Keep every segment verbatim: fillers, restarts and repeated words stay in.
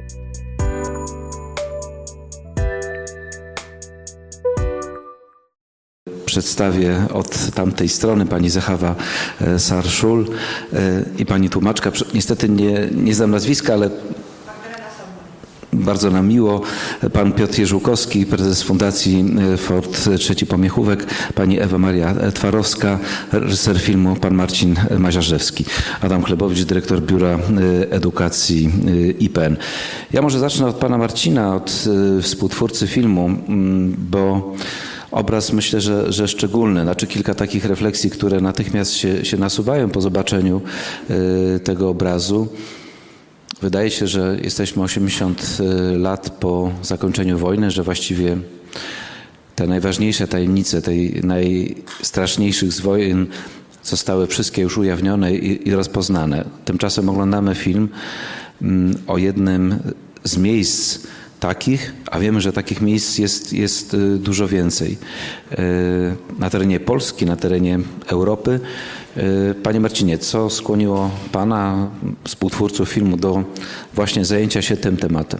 Przedstawię od tamtej strony pani Zechawa Sarszul i pani tłumaczka. Niestety nie, nie znam nazwiska, ale bardzo nam miło. Pan Piotr Jeżółkowski, prezes Fundacji Fort Trzeci Pomiechówek, pani Ewa Maria Twarowska, reżyser filmu, pan Marcin Maziarzewski, Adam Chlebowicz, dyrektor Biura Edukacji I P N. Ja może zacznę od pana Marcina, od współtwórcy filmu, bo obraz myślę, że, że szczególny, znaczy kilka takich refleksji, które natychmiast się, się nasuwają po zobaczeniu y, tego obrazu. Wydaje się, że jesteśmy osiemdziesiąt lat po zakończeniu wojny, że właściwie te najważniejsze tajemnice tej najstraszniejszych z wojen zostały wszystkie już ujawnione i, i rozpoznane. Tymczasem oglądamy film y, o jednym z miejsc takich, a wiemy, że takich miejsc jest, jest dużo więcej. Na terenie Polski, na terenie Europy. Panie Marcinie, co skłoniło pana, współtwórców filmu, do właśnie zajęcia się tym tematem?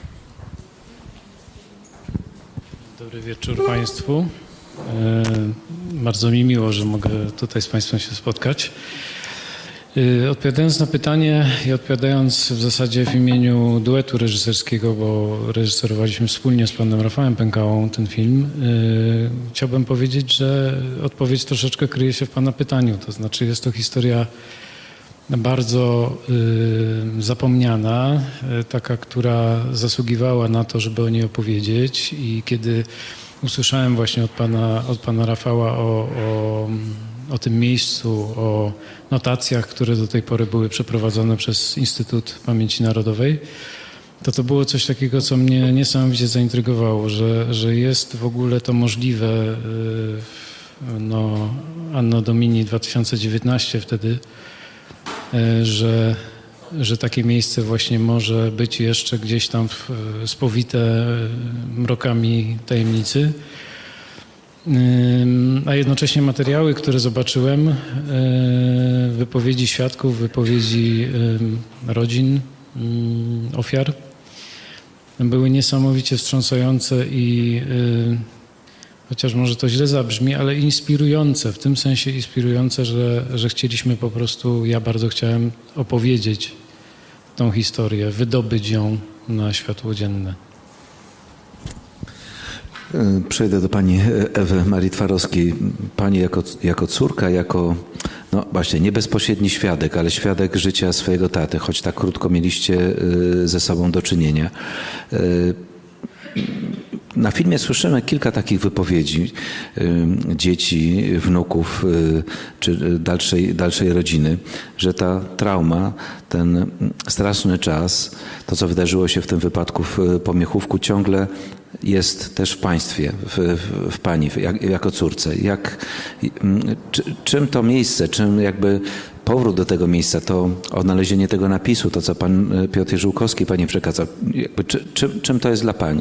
Dobry wieczór Państwu. Bardzo mi miło, że mogę tutaj z Państwem się spotkać. Odpowiadając na pytanie i odpowiadając w zasadzie w imieniu duetu reżyserskiego, bo reżyserowaliśmy wspólnie z panem Rafałem Pękałą ten film, yy, chciałbym powiedzieć, że odpowiedź troszeczkę kryje się w pana pytaniu. To znaczy jest to historia bardzo yy, zapomniana, yy, taka, która zasługiwała na to, żeby o niej opowiedzieć, i kiedy usłyszałem właśnie od pana, od pana Rafała o, o o tym miejscu, o notacjach, które do tej pory były przeprowadzone przez Instytut Pamięci Narodowej, to to było coś takiego, co mnie niesamowicie zaintrygowało, że, że jest w ogóle to możliwe, no, Anno Domini dwa tysiące dziewiętnaście wtedy, że, że takie miejsce właśnie może być jeszcze gdzieś tam spowite mrokami tajemnicy. A jednocześnie materiały, które zobaczyłem, wypowiedzi świadków, wypowiedzi rodzin ofiar, były niesamowicie wstrząsające i chociaż może to źle zabrzmi, ale inspirujące, w tym sensie inspirujące, że, że chcieliśmy po prostu, ja bardzo chciałem opowiedzieć tą historię, wydobyć ją na światło dzienne. Przejdę do pani Ewy Marii Twarowskiej. Pani jako, jako córka, jako, no właśnie, nie bezpośredni świadek, ale świadek życia swojego taty, choć tak krótko mieliście ze sobą do czynienia. Na filmie słyszymy kilka takich wypowiedzi dzieci, wnuków czy dalszej, dalszej rodziny, że ta trauma, ten straszny czas, to co wydarzyło się w tym wypadku w Pomiechówku, ciągle jest też w państwie, w, w, w pani, jak, jako córce. Jak, czy, czym to miejsce, czym jakby powrót do tego miejsca, to odnalezienie tego napisu, to co pan Piotr Jeżółkowski pani przekazał, jakby, czy, czym, czym to jest dla pani?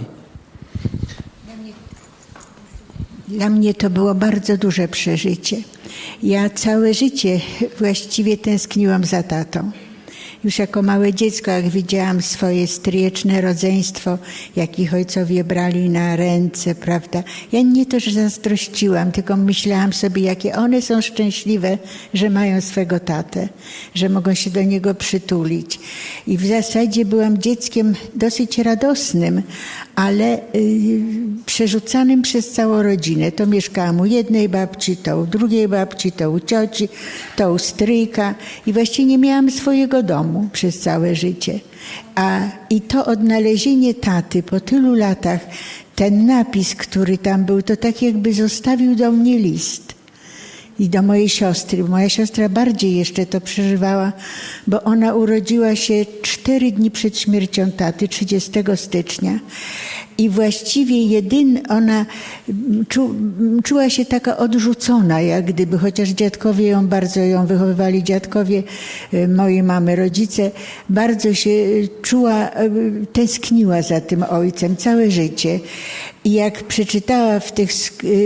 Dla mnie to było bardzo duże przeżycie. Ja całe życie właściwie tęskniłam za tatą. Już jako małe dziecko, jak widziałam swoje stryjeczne rodzeństwo, jak ich ojcowie brali na ręce, prawda? Ja nie to, że zazdrościłam, tylko myślałam sobie, jakie one są szczęśliwe, że mają swego tatę, że mogą się do niego przytulić. I w zasadzie byłam dzieckiem dosyć radosnym, ale yy, przerzucanym przez całą rodzinę. To mieszkałam u jednej babci, to u drugiej babci, to u cioci, to u stryjka i właściwie nie miałam swojego domu przez całe życie. A i to odnalezienie taty po tylu latach, ten napis, który tam był, to tak jakby zostawił do mnie list. I do mojej siostry. Moja siostra bardziej jeszcze to przeżywała, bo ona urodziła się cztery dni przed śmiercią taty, trzydziestego stycznia. I właściwie jedyna ona czu, czuła się taka odrzucona, jak gdyby, chociaż dziadkowie ją bardzo ją wychowywali, dziadkowie mojej mamy, rodzice, bardzo się czuła, tęskniła za tym ojcem całe życie. I jak przeczytała w tych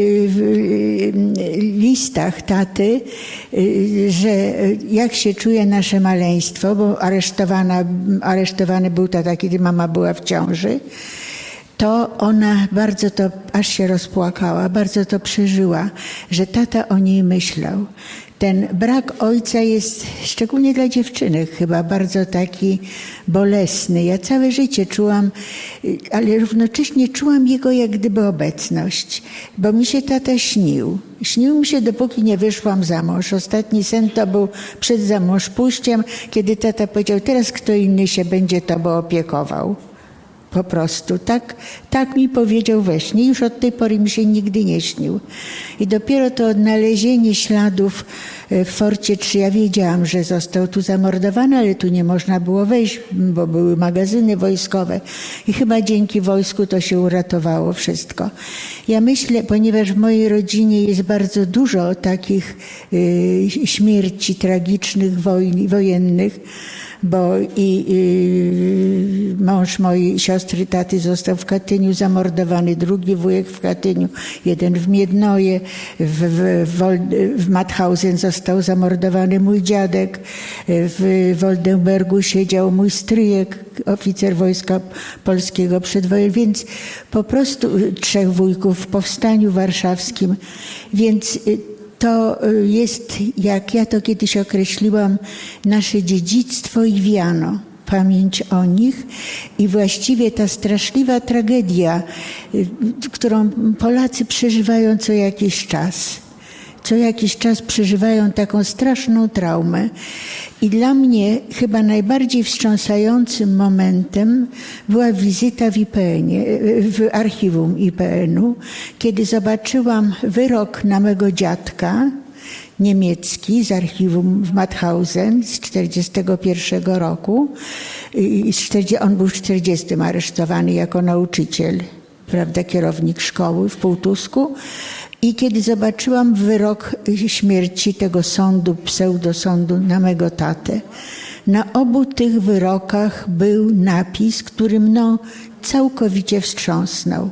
listach taty, że jak się czuje nasze maleństwo, bo aresztowana, aresztowany był tata, kiedy mama była w ciąży, to ona bardzo to, aż się rozpłakała, bardzo to przeżyła, że tata o niej myślał. Ten brak ojca jest, szczególnie dla dziewczynek, chyba bardzo taki bolesny. Ja całe życie czułam, ale równocześnie czułam jego jak gdyby obecność, bo mi się tata śnił. Śnił mi się, dopóki nie wyszłam za mąż. Ostatni sen to był przed zamążpójściem, kiedy tata powiedział, teraz kto inny się będzie tobą opiekował. Po prostu. Tak, tak mi powiedział we śnie. Już od tej pory mi się nigdy nie śnił. I dopiero to odnalezienie śladów w Forcie trzy, ja wiedziałam, że został tu zamordowany, ale tu nie można było wejść, bo były magazyny wojskowe. I chyba dzięki wojsku to się uratowało wszystko. Ja myślę, ponieważ w mojej rodzinie jest bardzo dużo takich y, śmierci tragicznych, wojn, wojennych, bo i, i mąż mojej siostry taty został w Katyniu zamordowany, drugi wujek w Katyniu, jeden w Miednoje, w, w, w Mauthausen został zamordowany mój dziadek, w Woldenbergu siedział mój stryjek, oficer Wojska Polskiego przedwojennego, więc po prostu trzech wujków w Powstaniu Warszawskim, więc to jest, jak ja to kiedyś określiłam, nasze dziedzictwo i wiano, pamięć o nich i właściwie ta straszliwa tragedia, którą Polacy przeżywają co jakiś czas. Co jakiś czas przeżywają taką straszną traumę. I dla mnie chyba najbardziej wstrząsającym momentem była wizyta w I P N-ie, w archiwum I P N-u, kiedy zobaczyłam wyrok na mego dziadka niemiecki z archiwum w Mauthausen z czterdziestego pierwszego roku. On był w czterdziestym aresztowany jako nauczyciel, prawda, kierownik szkoły w Półtusku. I kiedy zobaczyłam wyrok śmierci tego sądu, pseudosądu na mego tatę, na obu tych wyrokach był napis, który mną całkowicie wstrząsnął.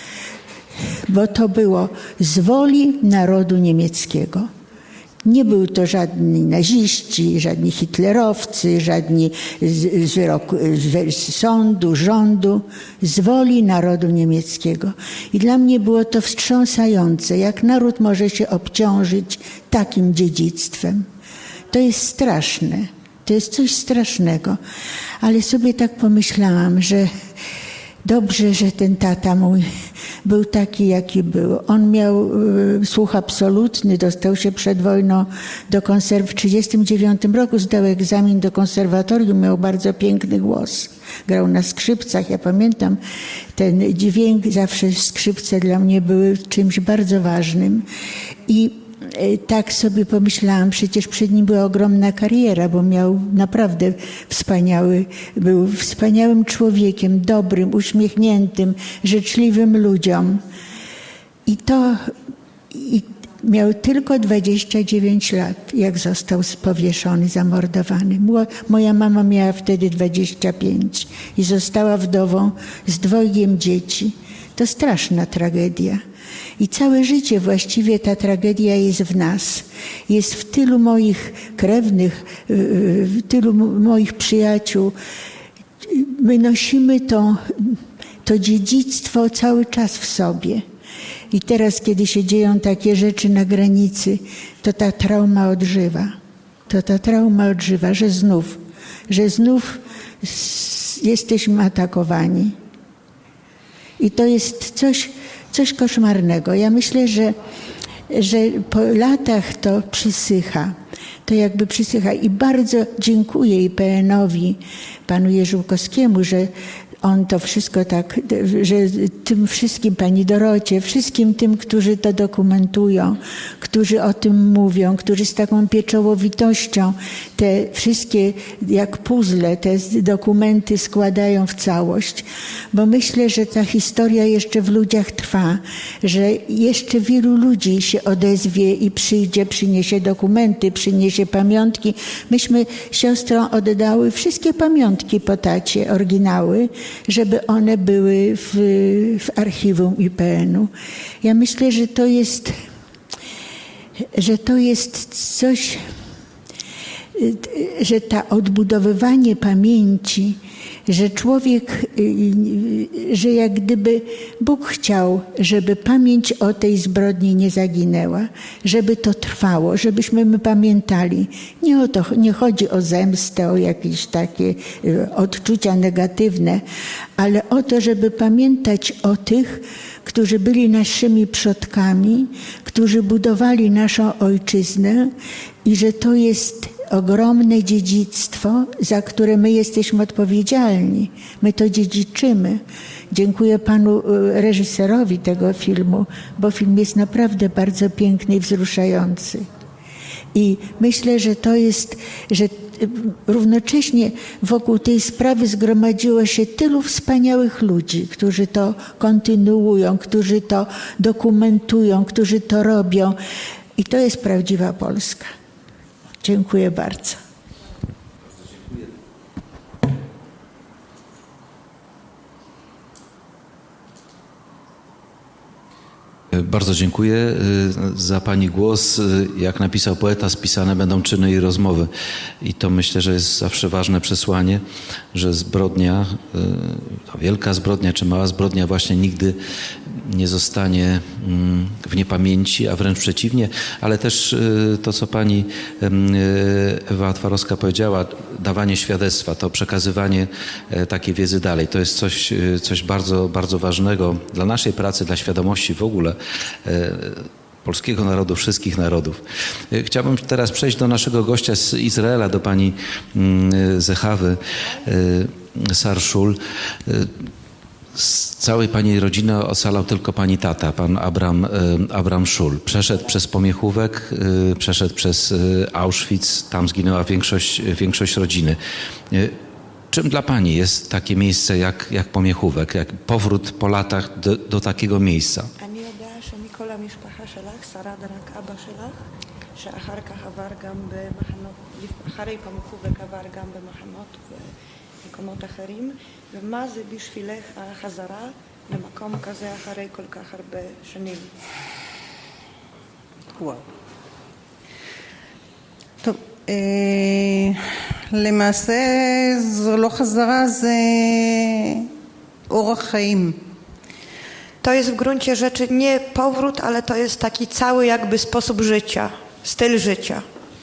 Bo to było z woli narodu niemieckiego. Nie był to żadni naziści, żadni hitlerowcy, żadni z, z, wyroku, z sądu, rządu, z woli narodu niemieckiego. I dla mnie było to wstrząsające, jak naród może się obciążyć takim dziedzictwem. To jest straszne, to jest coś strasznego. Ale sobie tak pomyślałam, że dobrze, że ten tata mój był taki, jaki był. On miał y, słuch absolutny, dostał się przed wojną do konserw... W trzydziestym dziewiątym roku zdał egzamin do konserwatorium, miał bardzo piękny głos. Grał na skrzypcach, ja pamiętam ten dźwięk, zawsze skrzypce dla mnie były czymś bardzo ważnym. I tak sobie pomyślałam, przecież przed nim była ogromna kariera, bo miał naprawdę wspaniały, był wspaniałym człowiekiem, dobrym, uśmiechniętym, życzliwym ludziom. I to i miał tylko dwadzieścia dziewięć lat, jak został powieszony, zamordowany. Moja mama miała wtedy dwadzieścia pięć i została wdową z dwojgiem dzieci. To straszna tragedia. I całe życie właściwie ta tragedia jest w nas. Jest w tylu moich krewnych, w tylu moich przyjaciół. My nosimy to, to dziedzictwo cały czas w sobie. I teraz, kiedy się dzieją takie rzeczy na granicy, to ta trauma odżywa. To ta trauma odżywa, że znów, że znów jesteśmy atakowani. I to jest coś, coś koszmarnego. Ja myślę, że, że po latach to przysycha. To jakby przysycha. I bardzo dziękuję I P N-owi, panu Jerzy Łukowskiemu, że on to wszystko tak, że tym wszystkim, pani Dorocie, wszystkim tym, którzy to dokumentują, którzy o tym mówią, którzy z taką pieczołowitością te wszystkie, jak puzzle, te dokumenty składają w całość, bo myślę, że ta historia jeszcze w ludziach trwa, że jeszcze wielu ludzi się odezwie i przyjdzie, przyniesie dokumenty, przyniesie pamiątki. Myśmy siostrą oddały wszystkie pamiątki po tacie, oryginały, żeby one były w, w archiwum I P N-u. Ja myślę, że to jest, że to jest coś, że ta odbudowywanie pamięci, że człowiek, że jak gdyby Bóg chciał, żeby pamięć o tej zbrodni nie zaginęła, żeby to trwało, żebyśmy my pamiętali. Nie o to, nie chodzi o zemstę, o jakieś takie odczucia negatywne, ale o to, żeby pamiętać o tych, którzy byli naszymi przodkami, którzy budowali naszą ojczyznę i że to jest ogromne dziedzictwo, za które my jesteśmy odpowiedzialni. My to dziedziczymy. Dziękuję panu reżyserowi tego filmu, bo film jest naprawdę bardzo piękny i wzruszający. I myślę, że to jest, że równocześnie wokół tej sprawy zgromadziło się tylu wspaniałych ludzi, którzy to kontynuują, którzy to dokumentują, którzy to robią. I to jest prawdziwa Polska. Dziękuję bardzo. Bardzo dziękuję za pani głos. Jak napisał poeta, spisane będą czyny i rozmowy. I to myślę, że jest zawsze ważne przesłanie, że zbrodnia, to wielka zbrodnia czy mała zbrodnia właśnie nigdy nie zostanie w niepamięci, a wręcz przeciwnie, ale też to, co pani Ewa Twarowska powiedziała, dawanie świadectwa, to przekazywanie takiej wiedzy dalej, to jest coś, coś bardzo, bardzo ważnego dla naszej pracy, dla świadomości w ogóle polskiego narodu, wszystkich narodów. Chciałbym teraz przejść do naszego gościa z Izraela, do pani Zechawy Sarszul. Z całej pani rodziny ocalał tylko pani tata, pan Abram, Abram Szul. Przeszedł przez Pomiechówek, przeszedł przez Auschwitz, tam zginęła większość, większość rodziny. Czym dla pani jest takie miejsce jak, jak Pomiechówek, jak powrót po latach do, do takiego miejsca? כל המשפחה שלך שרד רק אבא שלך, שאחר כך עבר גם במחנות, אחרי פמיחובק עבר גם במחנות ומקומות אחרים, ומה זה בשבילך החזרה למקום כזה אחרי כל כך הרבה שנים? וואו. טוב, אה, למעשה זו לא חזרה, זה אורח חיים. To jest w gruncie rzeczy nie powrót, ale to jest taki cały jakby sposób życia, styl życia.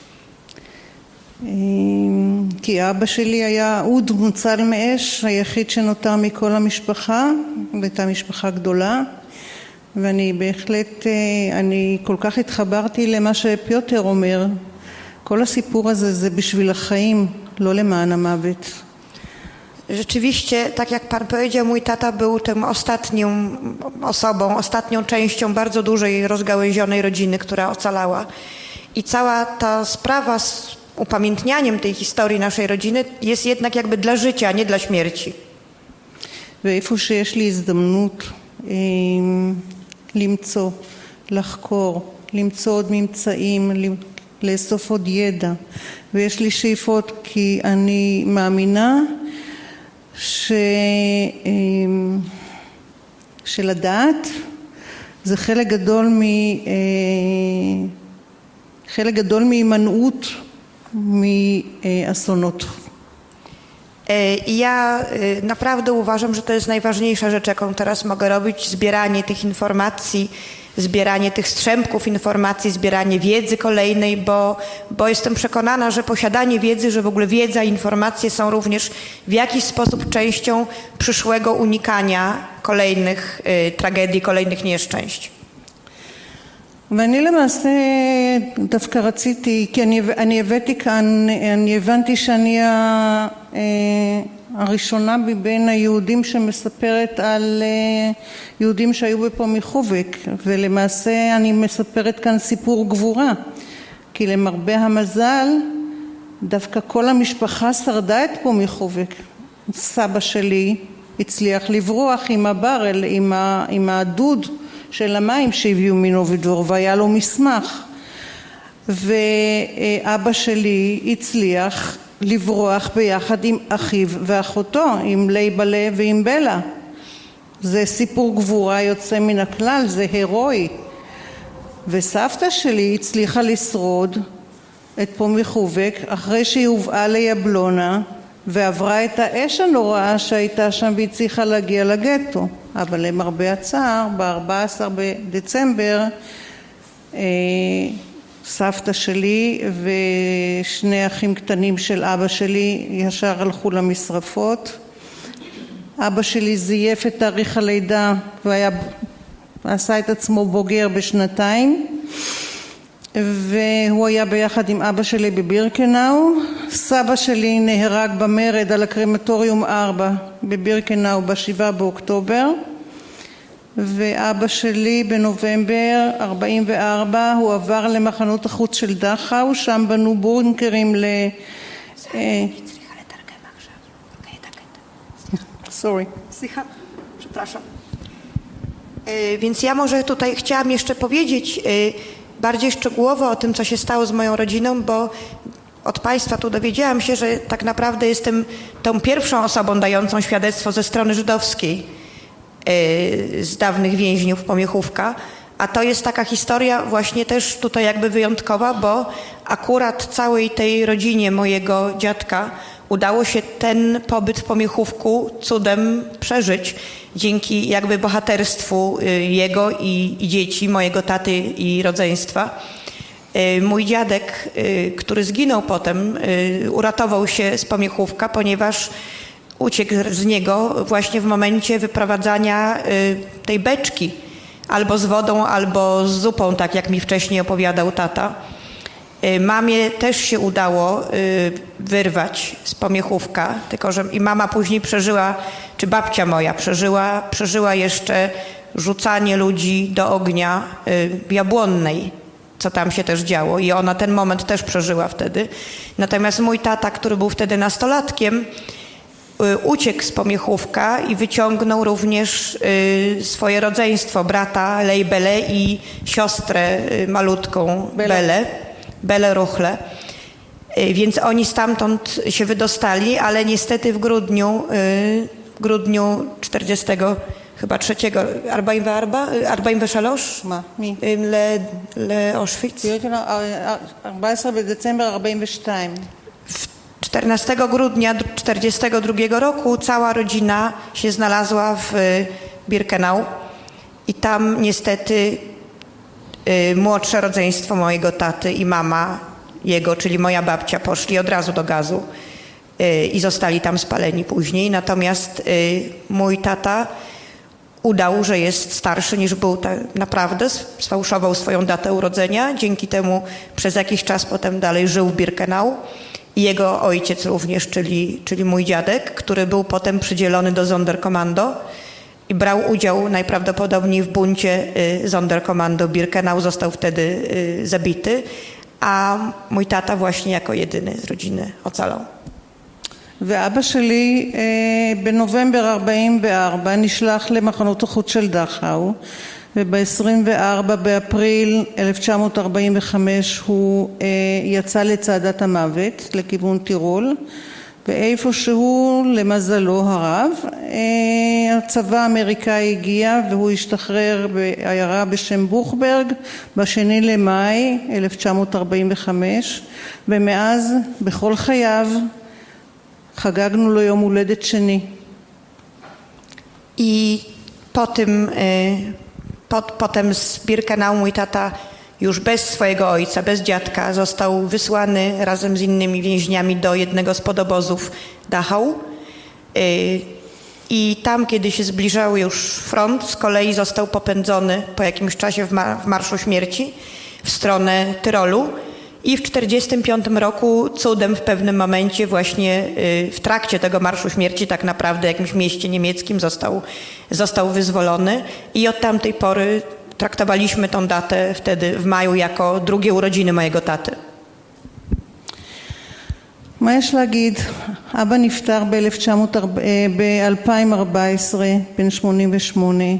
כי אבא שלי היה אוד מוצל מאש, היחיד שנותר מכל המשפחה, הייתה משפחה גדולה, ואני בהחלט, אני כל כך התחברתי למה שפיוטר אומר, כל הסיפור הזה זה בשביל החיים, לא למען המוות. Rzeczywiście, tak jak pan powiedział, mój tata był tą ostatnią osobą, ostatnią częścią bardzo dużej, rozgałęzionej rodziny, która ocalała. I cała ta sprawa z upamiętnianiem tej historii naszej rodziny jest jednak jakby dla życia, a nie dla śmierci. ואיפה שיש לי הזדמנות למצוא, לחקור, למצוא עוד ממצאים, לאסוף עוד ידע. ויש לי שאיפות כי אני מאמינה ש... שלדעת זה חלק גדול מ... חלק גדול מהימנעות מאסונות. Ja naprawdę uważam, że to jest najważniejsza rzecz, jaką teraz mogę robić, zbieranie tych informacji, zbieranie tych strzępków informacji, zbieranie wiedzy kolejnej, bo, bo jestem przekonana, że posiadanie wiedzy, że w ogóle wiedza i informacje są również w jakiś sposób częścią przyszłego unikania kolejnych y, tragedii, kolejnych nieszczęść. ואני למעשה דווקא רציתי, כי אני, אני הבאתי כאן, אני הבנתי שאני הראשונה מבין היהודים שמספרת על יהודים שהיו בפומיחובק, ולמעשה אני מספרת כאן סיפור גבורה, כי למרבה המזל דווקא כל המשפחה שרדה את פומיחובק. סבא שלי הצליח לברוח עם הברל, עם, ה, עם הדוד של המים שהביאו מנובידור, והיה לו מסמך. ואבא שלי הצליח לברוח ביחד עם אחיו ואחותו, עם לייבלה ועם בלה. זה סיפור גבורה יוצא מן הכלל, זה הירואי. וסבתא שלי הצליחה לשרוד את פומיחובק אחרי שהיא הובאה ליבלונה ועברה את האש הנוראה שהייתה שם והצליחה להגיע לגטו. אבל למרבה הצער, ב-ארבעה עשר בדצמבר סבתא שלי ושני אחים קטנים של אבא שלי ישר הלכו למשרפות. אבא שלי זייף את תאריך הלידה והיה עשה את עצמו בוגר בשנתיים, והוא היה ביחד עם אבא שלי בבירקנאו. סבא שלי נהרג במרד על הקרמטוריום ארבע בבירקנאו בשבעה באוקטובר, ואבא שלי בנובמבר ארבעים וארבע הוא עבר למחנות החוץ של דכאו, שם בנו בונקרים ל... Sorry. Słucham, przepraszam. Więc ja może tutaj chciałam jeszcze powiedzieć bardziej szczegółowo o tym, co się stało z moją rodziną, bo od Państwa tu dowiedziałam się, że tak naprawdę jestem tą pierwszą osobą dającą świadectwo ze strony żydowskiej z dawnych więźniów Pomiechówka, a to jest taka historia właśnie też tutaj jakby wyjątkowa, bo akurat całej tej rodzinie mojego dziadka udało się ten pobyt w Pomiechówku cudem przeżyć dzięki jakby bohaterstwu jego i, i dzieci, mojego taty i rodzeństwa. Mój dziadek, który zginął potem, uratował się z Pomiechówka, ponieważ uciekł z niego właśnie w momencie wyprowadzania tej beczki albo z wodą, albo z zupą, tak jak mi wcześniej opowiadał tata. Mamie też się udało wyrwać z Pomiechówka, tylko że i mama później przeżyła, czy babcia moja przeżyła, przeżyła jeszcze rzucanie ludzi do ognia w Jabłonnej, co tam się też działo, i ona ten moment też przeżyła wtedy. Natomiast mój tata, który był wtedy nastolatkiem, uciekł z Pomiechówka i wyciągnął również swoje rodzeństwo, brata Lejbele i siostrę malutką Belę. Belę Ruchle. Więc oni stamtąd się wydostali, ale niestety w grudniu, w grudniu czterdziestego chyba trzeciego, ארבעים וארבע, ארבעים ושלוש? מה? מי? לאושוויץ. ארבעה עשר בדצמבר ארבעים ושתיים. czternastego grudnia czterdziestego drugiego roku cała rodzina się znalazła w Birkenau i tam niestety młodsze rodzeństwo mojego taty i mama jego, czyli moja babcia, poszli od razu do gazu i zostali tam spaleni później. Natomiast mój tata udał, że jest starszy niż był naprawdę, sfałszował swoją datę urodzenia. Dzięki temu przez jakiś czas potem dalej żył w Birkenau. I jego ojciec również, czyli, czyli mój dziadek, który był potem przydzielony do Sonderkommando i brał udział najprawdopodobniej w buncie Sonderkommando Birkenau, został wtedy zabity, a mój tata właśnie jako jedyny z rodziny ocalał. ואבא שלי בנובמבר ארבעים וארבע נשלח למחנות החוץ של דכאו, וב-עשרים וארבעה באפריל אלף תשע מאות ארבעים וחמש הוא יצא לצעדת המוות לכיוון טירול, ואיפשהו למזלו הרב הצבא האמריקאי הגיע והוא השתחרר בעיירה בשם בוכברג בשני למאי אלף תשע מאות ארבעים וחמש, ומאז בכל חייו חגגנו לו יום הולדת שני. I po tym, po, potem z Birkenau mój tata już bez swojego ojca, bez dziadka został wysłany razem z innymi więźniami do jednego z podobozów Dachau. I tam, kiedy się zbliżał już front, z kolei został popędzony po jakimś czasie w, mar- w Marszu Śmierci w stronę Tyrolu. I w czterdziestym piątym roku cudem w pewnym momencie właśnie w trakcie tego Marszu Śmierci tak naprawdę w jakimś mieście niemieckim został, został wyzwolony i od tamtej pory traktowaliśmy tą datę wtedy w maju jako drugie urodziny mojego taty. מה יש להגיד? אבא נפטר ב-אלפיים וארבע עשרה, בן שמונים ושמונה.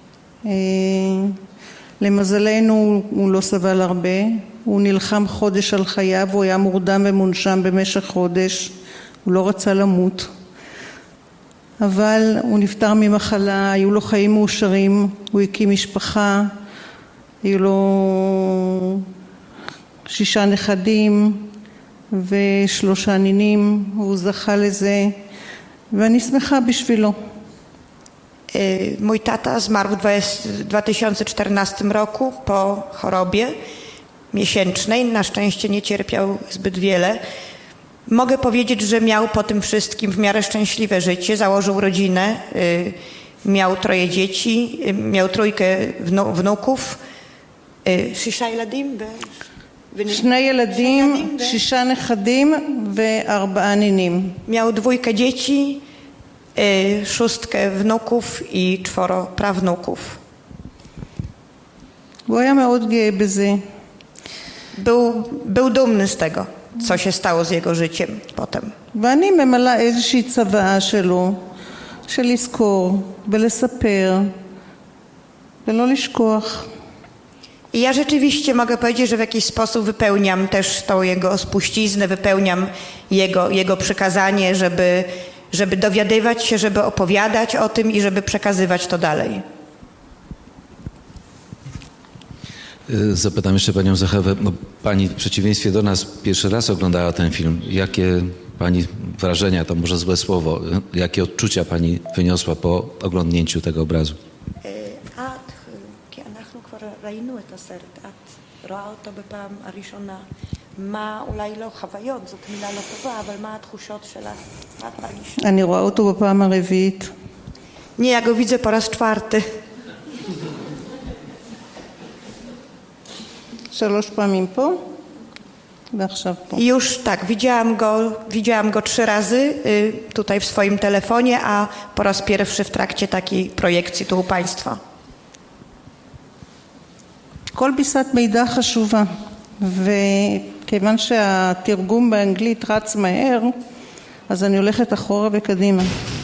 למזלנו הוא לא סבל הרבה, הוא נלחם חודש על חייו, הוא היה מורדם ומונשם במשך חודש, הוא לא רצה למות. אבל הוא נפטר ממחלה, היו לו חיים מאושרים, הוא הקים משפחה, היו לו שישה נכדים ושלושה נינים, הוא זכה לזה, ואני שמחה בשבילו. Mój tata zmarł w dwa tysiące czternastym roku po chorobie miesięcznej. Na szczęście nie cierpiał zbyt wiele. Mogę powiedzieć, że miał po tym wszystkim w miarę szczęśliwe życie. Założył rodzinę, miał troje dzieci, miał trójkę wnuków. שישה ילדים שני ילדים, שישה נכדים וארבעה נינים. Miał dwójkę dzieci, szóstkę wnuków i czworo prawnuków. הוא היה מאוד גאה בזה. Był, był dumny z tego, co się stało z jego życiem potem. ואני ממלאה איזושהי צוואה שלו, של לזכור ולספר ולא לשכוח. I ja rzeczywiście mogę powiedzieć, że w jakiś sposób wypełniam też tą jego spuściznę, wypełniam jego, jego przykazanie, żeby, żeby dowiadywać się, żeby opowiadać o tym i żeby przekazywać to dalej. Zapytam jeszcze panią Zachewę, no, pani w przeciwieństwie do nas pierwszy raz oglądała ten film. Jakie pani wrażenia, to może złe słowo, jakie odczucia pani wyniosła po oglądnięciu tego obrazu? אנחנו כבר ראינו את הסרט, את רואה אותו בפעם הראשונה, מה אולי לא חוויות, זאת מילה לא טובה, אבל מה התחושות שלך, מה את מרגישה? אני רואה אותו בפעם הרביעית. Nie, ja go widzę po raz czwarty. שלוש פעמים פה ועכשיו פה. Już tak, widziałam go, widziałam go trzy razy y, tutaj w swoim telefonie, a po raz pierwszy w trakcie takiej projekcji tu u Państwa. כל פיסת מידע חשובה, וכיוון שהתרגום באנגלית רץ מהר, אז אני הולכת אחורה וקדימה.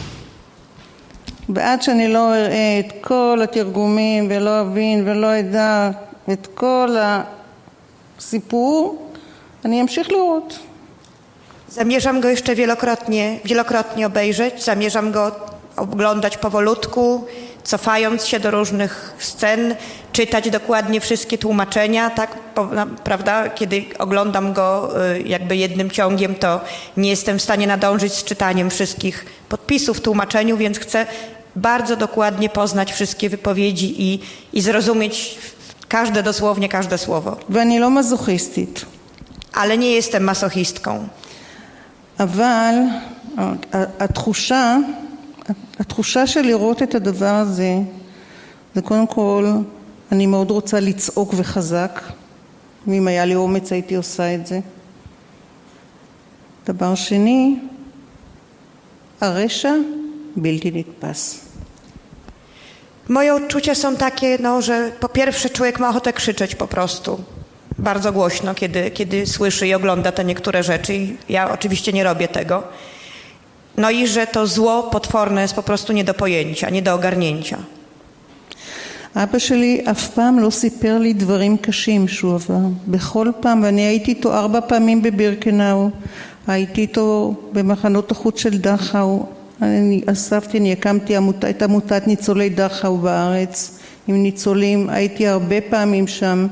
ועד שאני לא אראה את כל התרגומים ולא אבין ולא אדע את כל הסיפור, אני אמשיך לראות. Zamierzam go jeszcze wielokrotnie, wielokrotnie obejrzeć, zamierzam go oglądać powolutku, cofając się do różnych scen, czytać dokładnie wszystkie tłumaczenia, tak, prawda? Kiedy oglądam go jakby jednym ciągiem, to nie jestem w stanie nadążyć z czytaniem wszystkich podpisów w tłumaczeniu, więc chcę bardzo dokładnie poznać wszystkie wypowiedzi i, i zrozumieć każde, dosłownie każde słowo. ואני לא מזוכיסטית. Ale nie jestem masochistką. אבל התחושה התחושה של לראות את הדבר הזה, זה קודם כל, אני מאוד רוצה לצעוק וחזק, ואם היה לי אומץ הייתי עושה את זה. דבר שני, הרשע בלתי נתפס. Moje odczucia są takie, no, że po pierwsze człowiek ma ochotę krzyczeć po prostu. Bardzo głośno, kiedy, kiedy słyszy i ogląda te niektóre rzeczy. I ja oczywiście nie robię tego. No i że to zło potworne jest po prostu nie do pojęcia, nie do ogarnięcia. אבא שלי אף פעם לא סיפר לי דברים קשים שהוא עבר. בכל פעם, ואני הייתי איתו ארבע פעמים בבירקנאו, הייתי איתו במחנות החוץ של דכאו, אני אספתי, אני הקמתי עמותה, את עמותת ניצולי דכאו בארץ, עם ניצולים, הייתי הרבה פעמים שם.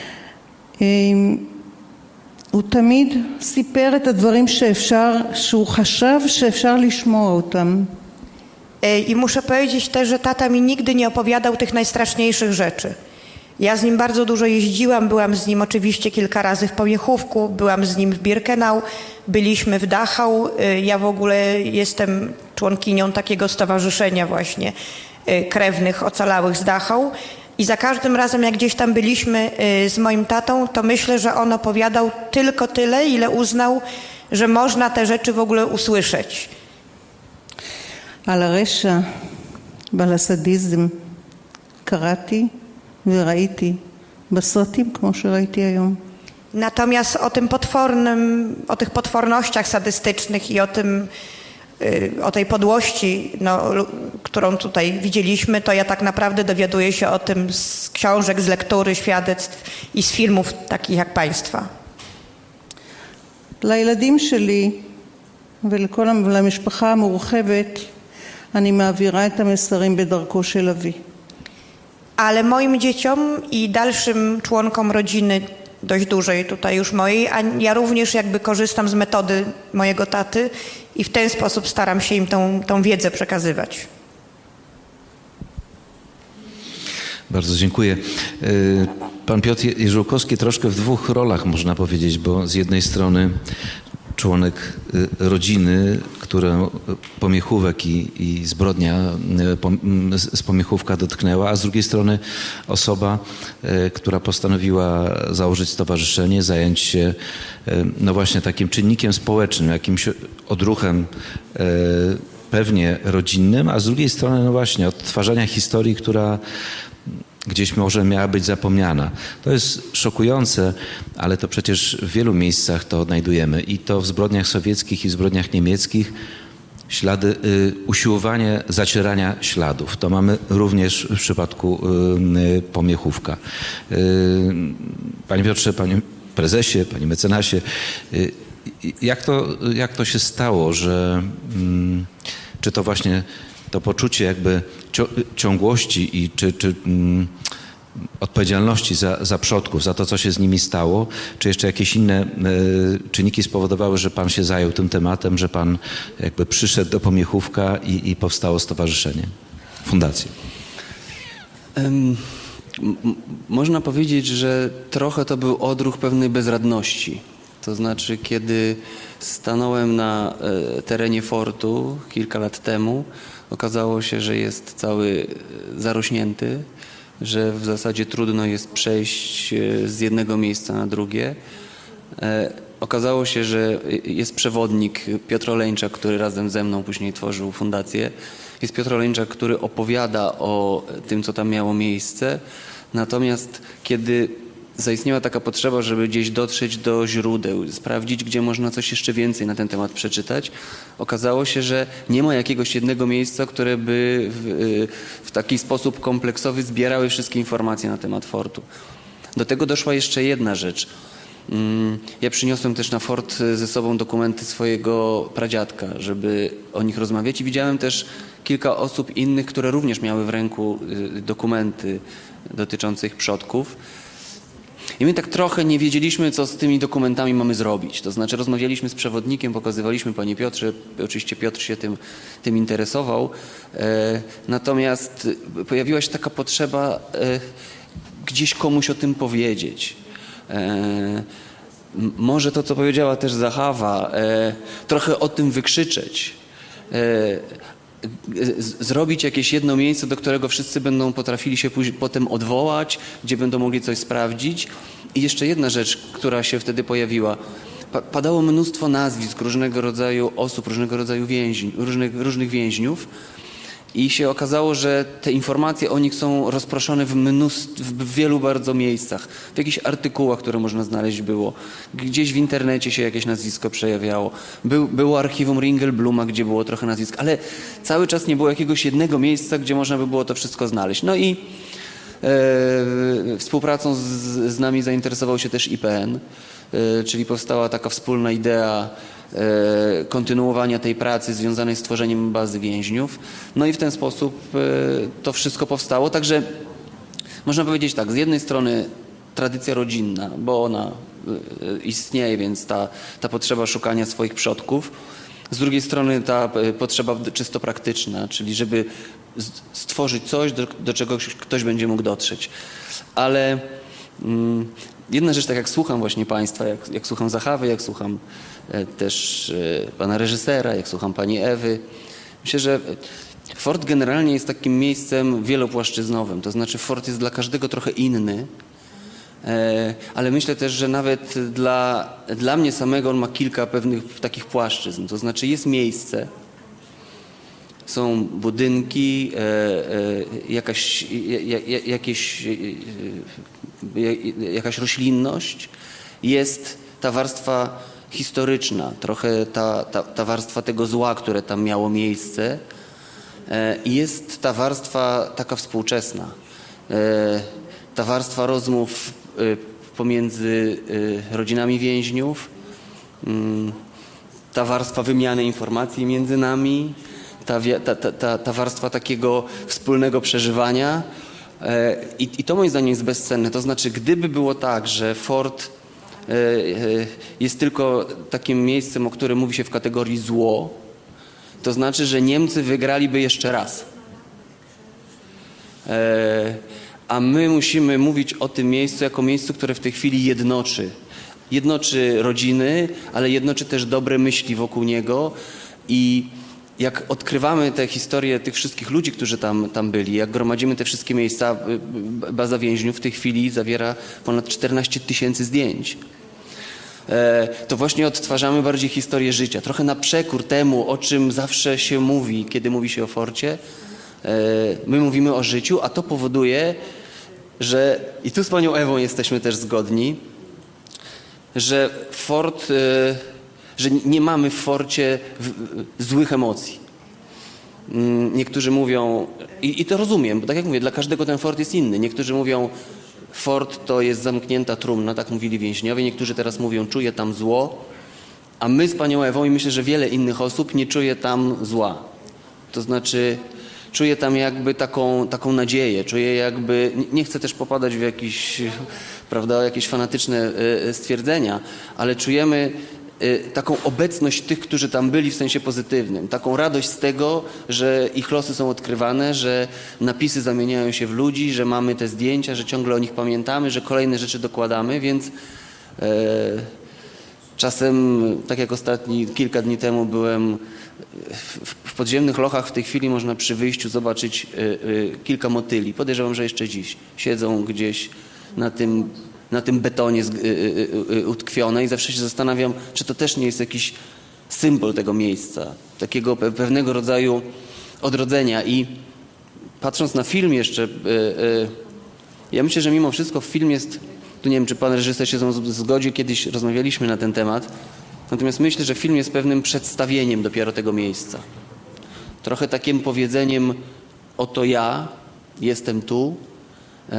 הוא תמיד סיפר את הדברים שאפשר, שהוא חשב שאפשר לשמוע אותם. I muszę powiedzieć też, że tata mi nigdy nie opowiadał tych najstraszniejszych rzeczy. Ja z nim bardzo dużo jeździłam, byłam z nim oczywiście kilka razy w Pomiechówku, byłam z nim w Birkenau, byliśmy w Dachau. Ja w ogóle jestem członkinią takiego stowarzyszenia właśnie krewnych ocalałych z Dachau. I za każdym razem, jak gdzieś tam byliśmy z moim tatą, to myślę, że on opowiadał tylko tyle, ile uznał, że można te rzeczy w ogóle usłyszeć. על הרשע ועל הסדיזם קראתי וראיתי בסרטים כמו שראיתי היום. Natomiast o tym potwornym, o tych potwornościach sadystycznych i o tym, o tej podłości, no, którą tutaj widzieliśmy, to ja tak naprawdę dowiaduję się o tym z książek, z lektury, świadectw i z filmów takich jak państwa. לילדים שלי ולמשפחה המורחבת אני מעבירה את המסרים בדרכו של אבי. Ale moim dzieciom i dalszym członkom rodziny, dość dużej tutaj już mojej, a ja również jakby korzystam z metody mojego taty i w ten sposób staram się im tą, tą wiedzę przekazywać. Bardzo dziękuję. Pan Piotr Jeziłkowski troszkę w dwóch rolach można powiedzieć, bo z jednej strony członek rodziny, którą Pomiechówek i, i zbrodnia z Pomiechówka dotknęła, a z drugiej strony osoba, która postanowiła założyć stowarzyszenie, zająć się no właśnie takim czynnikiem społecznym, jakimś odruchem pewnie rodzinnym, a z drugiej strony no właśnie odtwarzania historii, która gdzieś może miała być zapomniana. To jest szokujące, ale to przecież w wielu miejscach to odnajdujemy. I to w zbrodniach sowieckich i w zbrodniach niemieckich ślady, y, usiłowanie zacierania śladów. To mamy również w przypadku y, Pomiechówka. Y, Panie Piotrze, Panie Prezesie, Panie Mecenasie, y, jak, to, jak to się stało, że y, czy to właśnie to poczucie jakby ciągłości i czy, czy mm, odpowiedzialności za, za przodków, za to, co się z nimi stało, czy jeszcze jakieś inne y, czynniki spowodowały, że pan się zajął tym tematem, że pan jakby przyszedł do Pomiechówka i, i powstało stowarzyszenie, fundację? Um, m- można powiedzieć, że trochę to był odruch pewnej bezradności. To znaczy, kiedy stanąłem na e, terenie fortu kilka lat temu, okazało się, że jest cały zarośnięty, że w zasadzie trudno jest przejść z jednego miejsca na drugie. E, okazało się, że jest przewodnik Piotr Oleńczak, który razem ze mną później tworzył fundację. Jest Piotr Oleńczak, który opowiada o tym, co tam miało miejsce. Natomiast kiedy zaistniała taka potrzeba, żeby gdzieś dotrzeć do źródeł, sprawdzić, gdzie można coś jeszcze więcej na ten temat przeczytać, okazało się, że nie ma jakiegoś jednego miejsca, które by w, w taki sposób kompleksowy zbierały wszystkie informacje na temat fortu. Do tego doszła jeszcze jedna rzecz. Ja przyniosłem też na fort ze sobą dokumenty swojego pradziadka, żeby o nich rozmawiać i widziałem też kilka osób innych, które również miały w ręku dokumenty dotyczące ich przodków. I my tak trochę nie wiedzieliśmy, co z tymi dokumentami mamy zrobić. To znaczy rozmawialiśmy z przewodnikiem, pokazywaliśmy Panie Piotrze, oczywiście Piotr się tym, tym interesował, e, natomiast pojawiła się taka potrzeba e, gdzieś komuś o tym powiedzieć. E, może to, co powiedziała też Zachawa, e, trochę o tym wykrzyczeć. E, zrobić jakieś jedno miejsce, do którego wszyscy będą potrafili się później, potem odwołać, gdzie będą mogli coś sprawdzić. I jeszcze jedna rzecz, która się wtedy pojawiła. Pa- padało mnóstwo nazwisk różnego rodzaju osób, różnego rodzaju więźniów, różnych, różnych więźniów. I się okazało, że te informacje o nich są rozproszone w, mnóstw, w wielu bardzo miejscach. W jakichś artykułach, które można znaleźć było. Gdzieś w internecie się jakieś nazwisko przejawiało. Był, było archiwum Ringelbluma, gdzie było trochę nazwisk, ale cały czas nie było jakiegoś jednego miejsca, gdzie można by było to wszystko znaleźć. No i e, współpracą z, z nami zainteresował się też I P N, e, czyli powstała taka wspólna idea kontynuowania tej pracy związanej z tworzeniem bazy więźniów. No i w ten sposób to wszystko powstało. Także można powiedzieć tak, z jednej strony tradycja rodzinna, bo ona istnieje, więc ta, ta potrzeba szukania swoich przodków. Z drugiej strony ta potrzeba czysto praktyczna, czyli żeby stworzyć coś, do, do czego ktoś będzie mógł dotrzeć. Ale mm, jedna rzecz, tak jak słucham właśnie Państwa, jak, jak słucham Zachawy, jak słucham też pana reżysera, jak słucham pani Ewy. Myślę, że Fort generalnie jest takim miejscem wielopłaszczyznowym, to znaczy fort jest dla każdego trochę inny, ale myślę też, że nawet dla, dla mnie samego on ma kilka pewnych takich płaszczyzn, to znaczy jest miejsce, są budynki, jakaś, jakieś, jakaś roślinność, jest ta warstwa historyczna, trochę ta, ta, ta warstwa tego zła, które tam miało miejsce, i jest ta warstwa taka współczesna, ta warstwa rozmów pomiędzy rodzinami więźniów, ta warstwa wymiany informacji między nami, ta, ta, ta, ta warstwa takiego wspólnego przeżywania. I, I to moim zdaniem jest bezcenne. To znaczy, gdyby było tak, że fort jest tylko takim miejscem, o którym mówi się w kategorii zło, to znaczy, że Niemcy wygraliby jeszcze raz. A my musimy mówić o tym miejscu jako miejscu, które w tej chwili jednoczy. Jednoczy rodziny, ale jednoczy też dobre myśli wokół niego. I jak odkrywamy te historie tych wszystkich ludzi, którzy tam, tam byli, jak gromadzimy te wszystkie miejsca, baza więźniów w tej chwili zawiera ponad czternaście tysięcy zdjęć. To właśnie odtwarzamy bardziej historię życia. Trochę na przekór temu, o czym zawsze się mówi, kiedy mówi się o forcie. My mówimy o życiu, a to powoduje, że, i tu z panią Ewą jesteśmy też zgodni, że fort, że nie mamy w forcie złych emocji. Niektórzy mówią, i, i to rozumiem, bo tak jak mówię, dla każdego ten fort jest inny. Niektórzy mówią, fort to jest zamknięta trumna, tak mówili więźniowie. Niektórzy teraz mówią, czuję tam zło, a my z panią Ewą i myślę, że wiele innych osób nie czuje tam zła. To znaczy czuję tam jakby taką, taką nadzieję, czuję jakby, nie chcę też popadać w jakieś, prawda, jakieś fanatyczne stwierdzenia, ale czujemy taką obecność tych, którzy tam byli w sensie pozytywnym, taką radość z tego, że ich losy są odkrywane, że napisy zamieniają się w ludzi, że mamy te zdjęcia, że ciągle o nich pamiętamy, że kolejne rzeczy dokładamy, więc e, czasem, tak jak ostatni, kilka dni temu byłem w, w podziemnych lochach, w tej chwili można przy wyjściu zobaczyć e, e, kilka motyli. Podejrzewam, że jeszcze dziś siedzą gdzieś na tym na tym betonie z, y, y, y, utkwione i zawsze się zastanawiam, czy to też nie jest jakiś symbol tego miejsca, takiego pewnego rodzaju odrodzenia. I patrząc na film jeszcze, y, y, ja myślę, że mimo wszystko film jest, tu nie wiem, czy pan reżyser się zgodził, kiedyś rozmawialiśmy na ten temat, natomiast myślę, że film jest pewnym przedstawieniem dopiero tego miejsca. Trochę takim powiedzeniem, oto ja, jestem tu, y,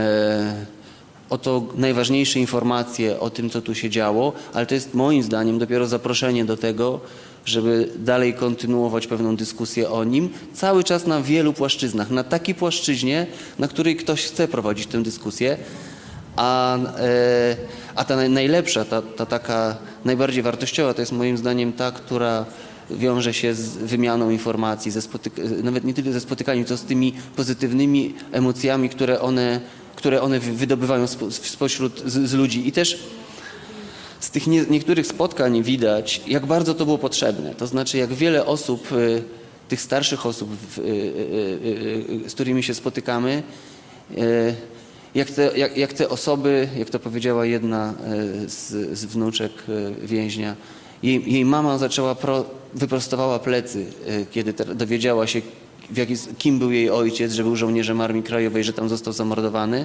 oto najważniejsze informacje o tym, co tu się działo, ale to jest moim zdaniem dopiero zaproszenie do tego, żeby dalej kontynuować pewną dyskusję o nim, cały czas na wielu płaszczyznach. Na takiej płaszczyźnie, na której ktoś chce prowadzić tę dyskusję, a, e, a ta najlepsza, ta, ta taka najbardziej wartościowa, to jest moim zdaniem ta, która wiąże się z wymianą informacji, ze spotyk- nawet nie tyle ze spotykaniem, co z tymi pozytywnymi emocjami, które one które one wydobywają spośród z, z ludzi. I też z tych nie, niektórych spotkań widać, jak bardzo to było potrzebne. To znaczy, jak wiele osób, y, tych starszych osób, y, y, y, y, z którymi się spotykamy, y, jak, te, jak, jak te osoby, jak to powiedziała jedna y, z, z wnuczek y, więźnia, jej, jej mama zaczęła, pro, wyprostowała plecy, y, kiedy te, dowiedziała się, w jaki, kim był jej ojciec, że był żołnierzem Armii Krajowej, że tam został zamordowany.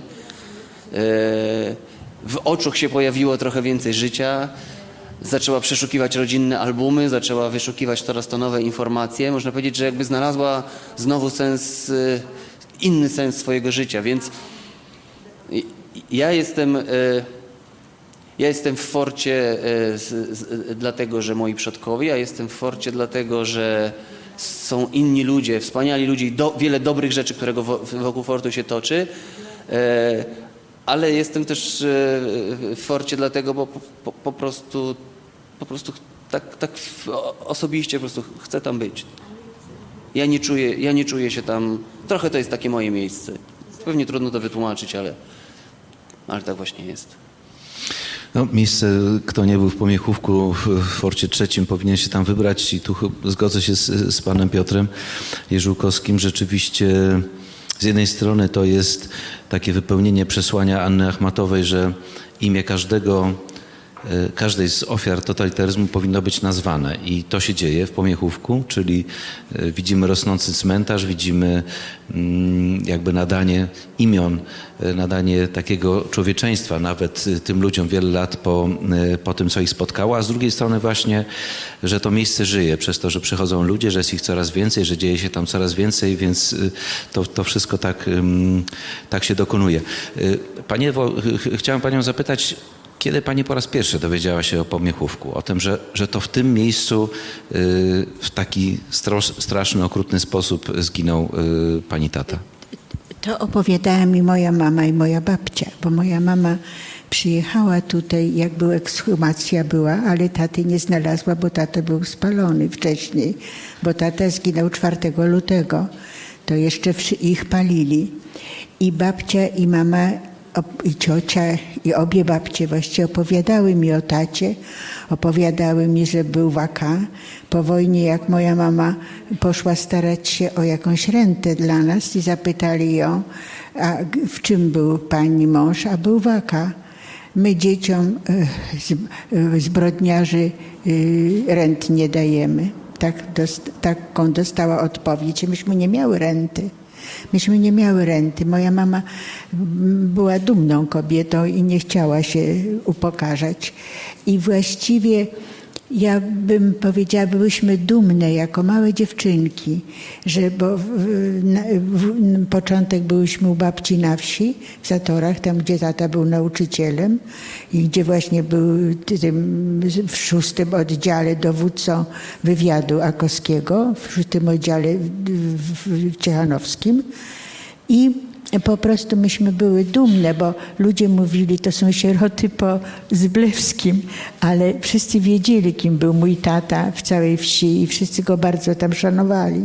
W oczach się pojawiło trochę więcej życia. Zaczęła przeszukiwać rodzinne albumy, zaczęła wyszukiwać coraz to nowe informacje. Można powiedzieć, że jakby znalazła znowu sens, inny sens swojego życia. Więc ja jestem, ja jestem w forcie z, z, dlatego, że moi przodkowie, ja jestem w forcie dlatego, że są inni ludzie, wspaniali ludzie i do, wiele dobrych rzeczy, które wokół fortu się toczy, e, ale jestem też e, w forcie dlatego, bo po, po, po prostu, po prostu tak, tak osobiście po prostu chcę tam być. Ja nie czuję, ja nie czuję się tam, trochę to jest takie moje miejsce. Pewnie trudno to wytłumaczyć, ale, ale tak właśnie jest. No, miejsce, kto nie był w Pomiechówku, w Forcie Trzecim, powinien się tam wybrać i tu zgodzę się z, z panem Piotrem Jeżółkowskim. Rzeczywiście z jednej strony to jest takie wypełnienie przesłania Anny Achmatowej, że imię każdego, każdej z ofiar totalitaryzmu powinno być nazwane i to się dzieje w Pomiechówku, czyli widzimy rosnący cmentarz, widzimy jakby nadanie imion, nadanie takiego człowieczeństwa nawet tym ludziom wiele lat po, po tym, co ich spotkało, a z drugiej strony właśnie, że to miejsce żyje przez to, że przychodzą ludzie, że jest ich coraz więcej, że dzieje się tam coraz więcej, więc to, to wszystko tak, tak się dokonuje. Pani Ewo, ch- chciałem panią zapytać, kiedy pani po raz pierwszy dowiedziała się o Pomiechówku? O tym, że, że to w tym miejscu y, w taki stro- straszny, okrutny sposób zginął y, pani tata? To opowiadała mi moja mama i moja babcia, bo moja mama przyjechała tutaj, jak była ekshumacja była, ale taty nie znalazła, bo tata był spalony wcześniej, bo tata zginął czwartego lutego. To jeszcze ich palili. I babcia i mama i ciocia i obie babcie właściwie opowiadały mi o tacie, opowiadały mi, że był w A K. Po wojnie, jak moja mama poszła starać się o jakąś rentę dla nas i zapytali ją, a w czym był pani mąż, a był w A K. My dzieciom zbrodniarzy rent nie dajemy. Tak, dost, taką dostała odpowiedź. Myśmy nie miały renty. Myśmy nie miały renty. Moja mama była dumną kobietą i nie chciała się upokarzać. I właściwie ja bym powiedziała, byłyśmy dumne jako małe dziewczynki, że bo w, na, w, początek byłyśmy u babci na wsi, w Zatorach, tam gdzie tata był nauczycielem i gdzie właśnie był tym, w szóstym oddziale dowódcą wywiadu akowskiego, w szóstym oddziale w, w Ciechanowskim. I po prostu myśmy były dumne, bo ludzie mówili, to są sieroty po Zyblewskim, ale wszyscy wiedzieli, kim był mój tata w całej wsi i wszyscy go bardzo tam szanowali.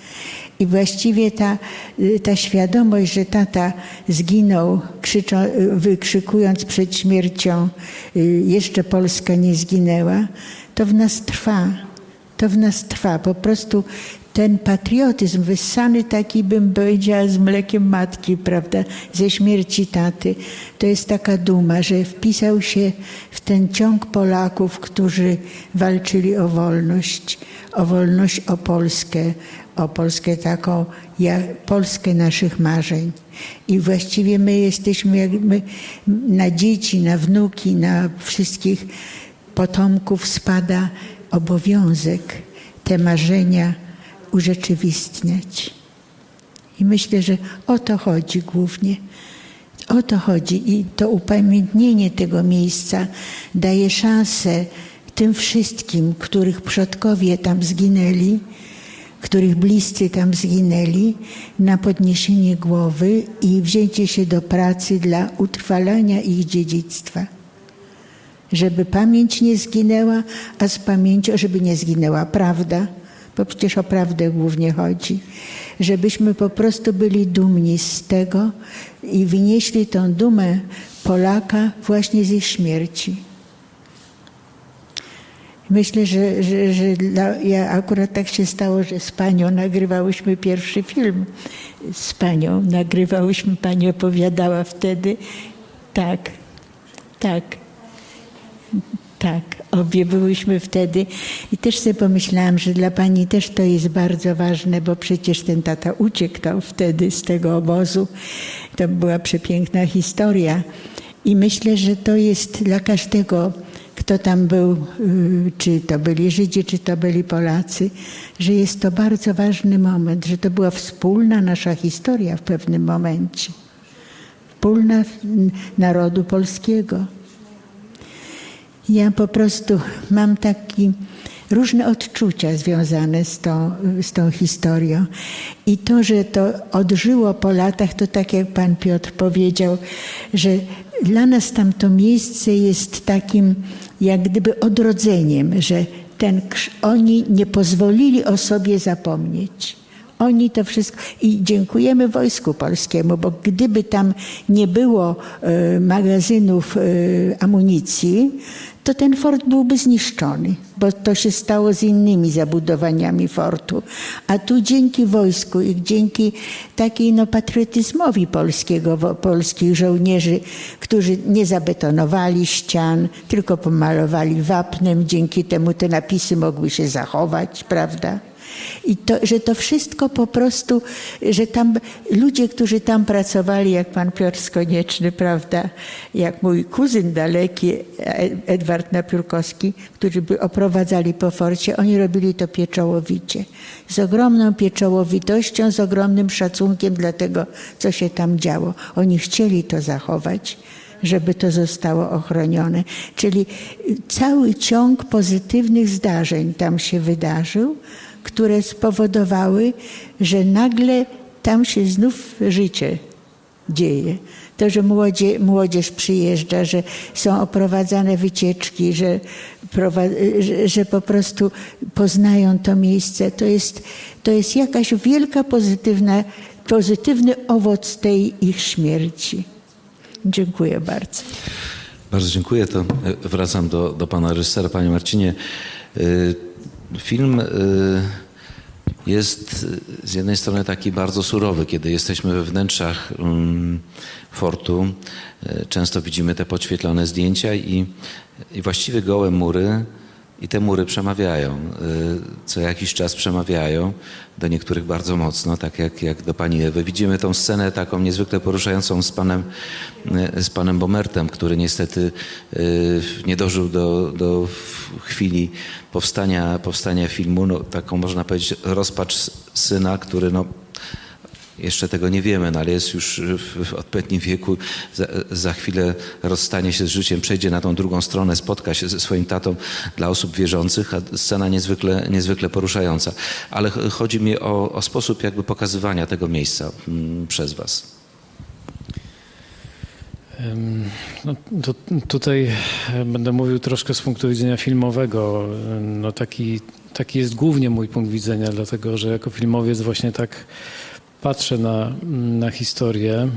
I właściwie ta, ta świadomość, że tata zginął, krzyczą, wykrzykując przed śmiercią, jeszcze Polska nie zginęła, to w nas trwa. To w nas trwa. Po prostu ten patriotyzm wyssany taki, bym powiedziała, z mlekiem matki, prawda, ze śmierci taty, to jest taka duma, że wpisał się w ten ciąg Polaków, którzy walczyli o wolność, o wolność, o Polskę, o Polskę taką, jak Polskę naszych marzeń. I właściwie my jesteśmy jakby na dzieci, na wnuki, na wszystkich potomków spada obowiązek te marzenia urzeczywistniać. I myślę, że o to chodzi głównie. O to chodzi. I to upamiętnienie tego miejsca daje szansę tym wszystkim, których przodkowie tam zginęli, których bliscy tam zginęli, na podniesienie głowy i wzięcie się do pracy dla utrwalania ich dziedzictwa. Żeby pamięć nie zginęła, a z pamięcią, żeby nie zginęła prawda, bo przecież o prawdę głównie chodzi, żebyśmy po prostu byli dumni z tego i wynieśli tą dumę Polaka właśnie z ich śmierci. Myślę, że, że, że dla, ja akurat tak się stało, że z panią nagrywałyśmy pierwszy film. Z panią nagrywałyśmy, pani opowiadała wtedy. Tak, tak. Tak, obie byłyśmy wtedy i też sobie pomyślałam, że dla pani też to jest bardzo ważne, bo przecież ten tata uciekł tam wtedy z tego obozu. To była przepiękna historia i myślę, że to jest dla każdego, kto tam był, czy to byli Żydzi, czy to byli Polacy, że jest to bardzo ważny moment, że to była wspólna nasza historia w pewnym momencie. Wspólna narodu polskiego. Ja po prostu mam takie różne odczucia związane z tą, z tą historią. I to, że to odżyło po latach, to tak jak pan Piotr powiedział, że dla nas tamto miejsce jest takim jak gdyby odrodzeniem, że ten, oni nie pozwolili o sobie zapomnieć. Oni to wszystko i dziękujemy Wojsku Polskiemu, bo gdyby tam nie było y, magazynów y, amunicji, to ten fort byłby zniszczony, bo to się stało z innymi zabudowaniami fortu. A tu dzięki wojsku i dzięki takiej no, patriotyzmowi polskiego, polskich żołnierzy, którzy nie zabetonowali ścian, tylko pomalowali wapnem, dzięki temu te napisy mogły się zachować, prawda? I to, że to wszystko po prostu, że tam ludzie, którzy tam pracowali, jak pan Piotr Konieczny, prawda, jak mój kuzyn daleki, Edward Napiórkowski, którzy by oprowadzali po forcie, oni robili to pieczołowicie. Z ogromną pieczołowitością, z ogromnym szacunkiem dla tego, co się tam działo. Oni chcieli to zachować, żeby to zostało ochronione. Czyli cały ciąg pozytywnych zdarzeń tam się wydarzył, które spowodowały, że nagle tam się znów życie dzieje. To, że młodzie, młodzież przyjeżdża, że są oprowadzane wycieczki, że, że, że po prostu poznają to miejsce, to jest, to jest jakaś wielka pozytywna, pozytywny owoc tej ich śmierci. Dziękuję bardzo. Bardzo dziękuję. To wracam do, do pana reżysera. Panie Marcinie, film jest z jednej strony taki bardzo surowy, kiedy jesteśmy we wnętrzach fortu. Często widzimy te podświetlone zdjęcia i, i właściwie gołe mury i te mury przemawiają. Co jakiś czas przemawiają, do niektórych bardzo mocno, tak jak, jak do pani Ewy. Widzimy tą scenę taką niezwykle poruszającą z panem, z panem Bomertem, który niestety nie dożył do, do chwili powstania, powstania filmu. No, taką można powiedzieć rozpacz syna, który no, jeszcze tego nie wiemy, no ale jest już w odpowiednim wieku, za, za chwilę rozstanie się z życiem, przejdzie na tą drugą stronę, spotka się ze swoim tatą dla osób wierzących, a scena niezwykle, niezwykle poruszająca. Ale chodzi mi o, o sposób jakby pokazywania tego miejsca m, przez was. No, to, tutaj będę mówił troszkę z punktu widzenia filmowego. No, taki, taki jest głównie mój punkt widzenia, dlatego że jako filmowiec właśnie tak patrzę na, na historię.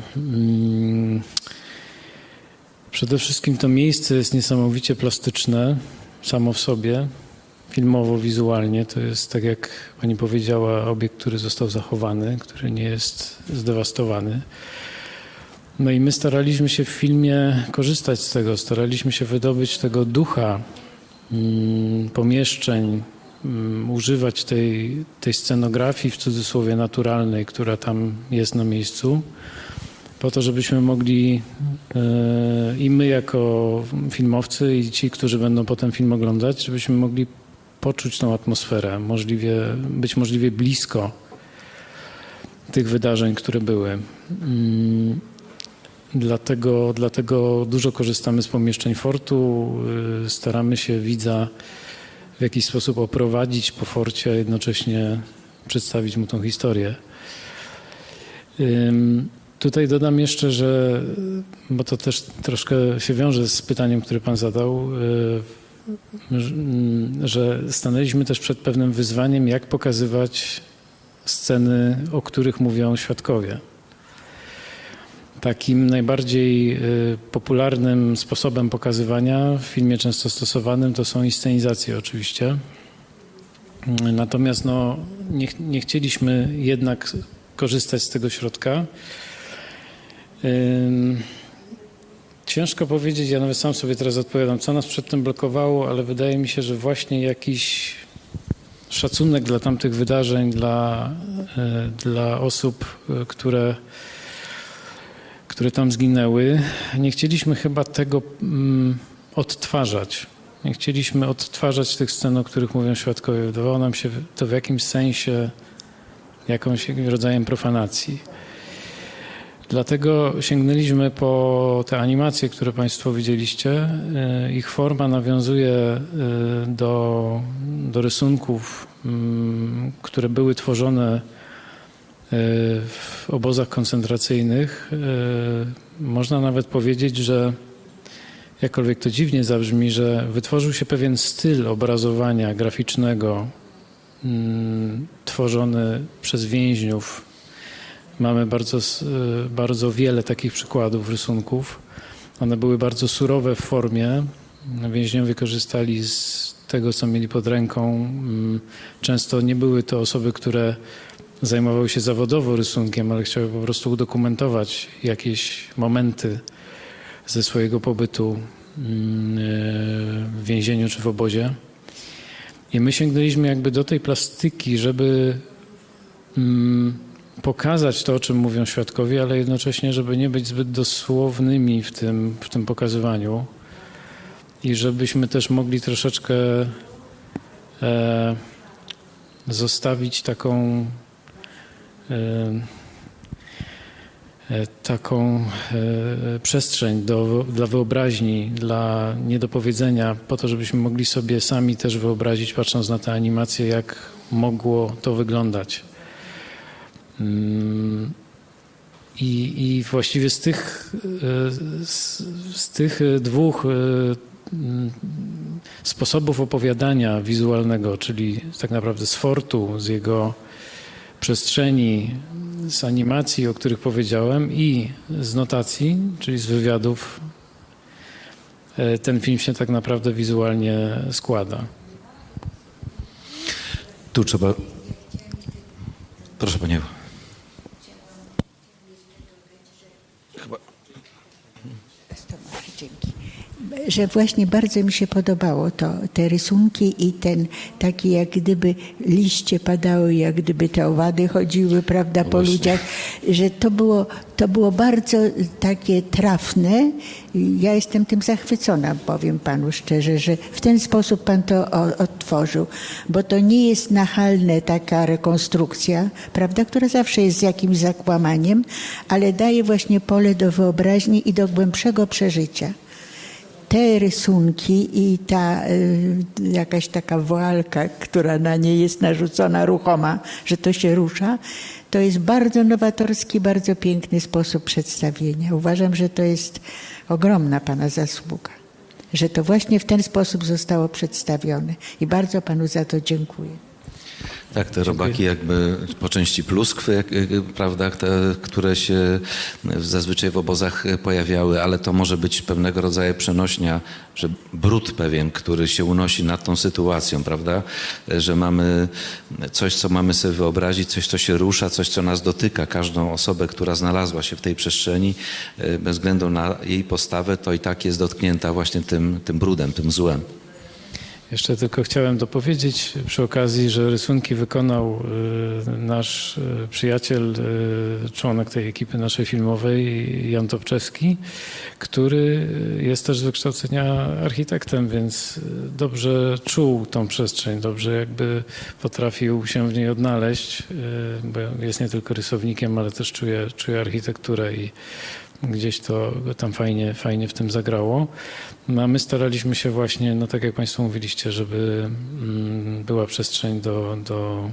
Przede wszystkim to miejsce jest niesamowicie plastyczne samo w sobie, filmowo-wizualnie. To jest, tak jak pani powiedziała, obiekt, który został zachowany, który nie jest zdewastowany. No i my staraliśmy się w filmie korzystać z tego, staraliśmy się wydobyć tego ducha mm, pomieszczeń, um, używać tej, tej scenografii w cudzysłowie naturalnej, która tam jest na miejscu, po to, żebyśmy mogli e, i my jako filmowcy i ci, którzy będą potem film oglądać, żebyśmy mogli poczuć tą atmosferę, możliwie, być możliwie blisko tych wydarzeń, które były. Mm. Dlatego, dlatego dużo korzystamy z pomieszczeń fortu, staramy się widza w jakiś sposób oprowadzić po forcie, a jednocześnie przedstawić mu tą historię. Tutaj dodam jeszcze, że, bo to też troszkę się wiąże z pytaniem, które pan zadał, że stanęliśmy też przed pewnym wyzwaniem, jak pokazywać sceny, o których mówią świadkowie. Takim najbardziej popularnym sposobem pokazywania w filmie często stosowanym to są inscenizacje oczywiście. Natomiast no, nie, nie chcieliśmy jednak korzystać z tego środka. Ciężko powiedzieć, ja nawet sam sobie teraz odpowiadam, co nas przed tym blokowało, ale wydaje mi się, że właśnie jakiś szacunek dla tamtych wydarzeń, dla, dla osób, które które tam zginęły. Nie chcieliśmy chyba tego mm, odtwarzać. Nie chcieliśmy odtwarzać tych scen, o których mówią świadkowie. Wydawało nam się to w jakimś sensie jakąś rodzajem profanacji. Dlatego sięgnęliśmy po te animacje, które państwo widzieliście. Ich forma nawiązuje do, do rysunków, które były tworzone w obozach koncentracyjnych. Można nawet powiedzieć, że jakkolwiek to dziwnie zabrzmi, że wytworzył się pewien styl obrazowania graficznego mm, tworzony przez więźniów. Mamy bardzo, bardzo wiele takich przykładów rysunków. One były bardzo surowe w formie. Więźniowie korzystali z tego, co mieli pod ręką. Często nie były to osoby, które zajmowały się zawodowo rysunkiem, ale chciały po prostu udokumentować jakieś momenty ze swojego pobytu w więzieniu czy w obozie. I my sięgnęliśmy jakby do tej plastyki, żeby pokazać to, o czym mówią świadkowie, ale jednocześnie, żeby nie być zbyt dosłownymi w tym, w tym pokazywaniu i żebyśmy też mogli troszeczkę e, zostawić taką e, e, taką e, przestrzeń do, dla wyobraźni, dla niedopowiedzenia, po to, żebyśmy mogli sobie sami też wyobrazić, patrząc na te animacje, jak mogło to wyglądać. I, I właściwie z tych, z, z tych dwóch sposobów opowiadania wizualnego, czyli tak naprawdę z fortu, z jego przestrzeni, z animacji, o których powiedziałem, i z notacji, czyli z wywiadów, ten film się tak naprawdę wizualnie składa. Tu trzeba... Proszę Panią. Dzięki. Że właśnie bardzo mi się podobało to, te rysunki i ten taki jak gdyby liście padały, jak gdyby te owady chodziły, prawda, po Właśnie. ludziach, że to było, to było bardzo takie trafne. Ja jestem tym zachwycona, powiem Panu szczerze, że w ten sposób Pan to odtworzył, bo to nie jest nachalna taka rekonstrukcja, prawda, która zawsze jest z jakimś zakłamaniem, ale daje właśnie pole do wyobraźni i do głębszego przeżycia. Te rysunki i ta y, jakaś taka woalka, która na nie jest narzucona ruchoma, że to się rusza, to jest bardzo nowatorski, bardzo piękny sposób przedstawienia. Uważam, że to jest ogromna Pana zasługa, że to właśnie w ten sposób zostało przedstawione i bardzo Panu za to dziękuję. Tak, te robaki jakby po części pluskwy, jak, prawda, te, które się zazwyczaj w obozach pojawiały, ale to może być pewnego rodzaju przenośnia, że brud pewien, który się unosi nad tą sytuacją, prawda, że mamy coś, co mamy sobie wyobrazić, coś, co się rusza, coś, co nas dotyka, każdą osobę, która znalazła się w tej przestrzeni, bez względu na jej postawę, to i tak jest dotknięta właśnie tym, tym brudem, tym złem. Jeszcze tylko chciałem dopowiedzieć przy okazji, że rysunki wykonał nasz przyjaciel, członek tej ekipy naszej filmowej, Jan Topczewski, który jest też z wykształcenia architektem, więc dobrze czuł tą przestrzeń, dobrze jakby potrafił się w niej odnaleźć, bo jest nie tylko rysownikiem, ale też czuje, czuje architekturę i gdzieś to tam fajnie, fajnie w tym zagrało. No, a my staraliśmy się właśnie, no tak jak Państwo mówiliście, żeby była przestrzeń do, do,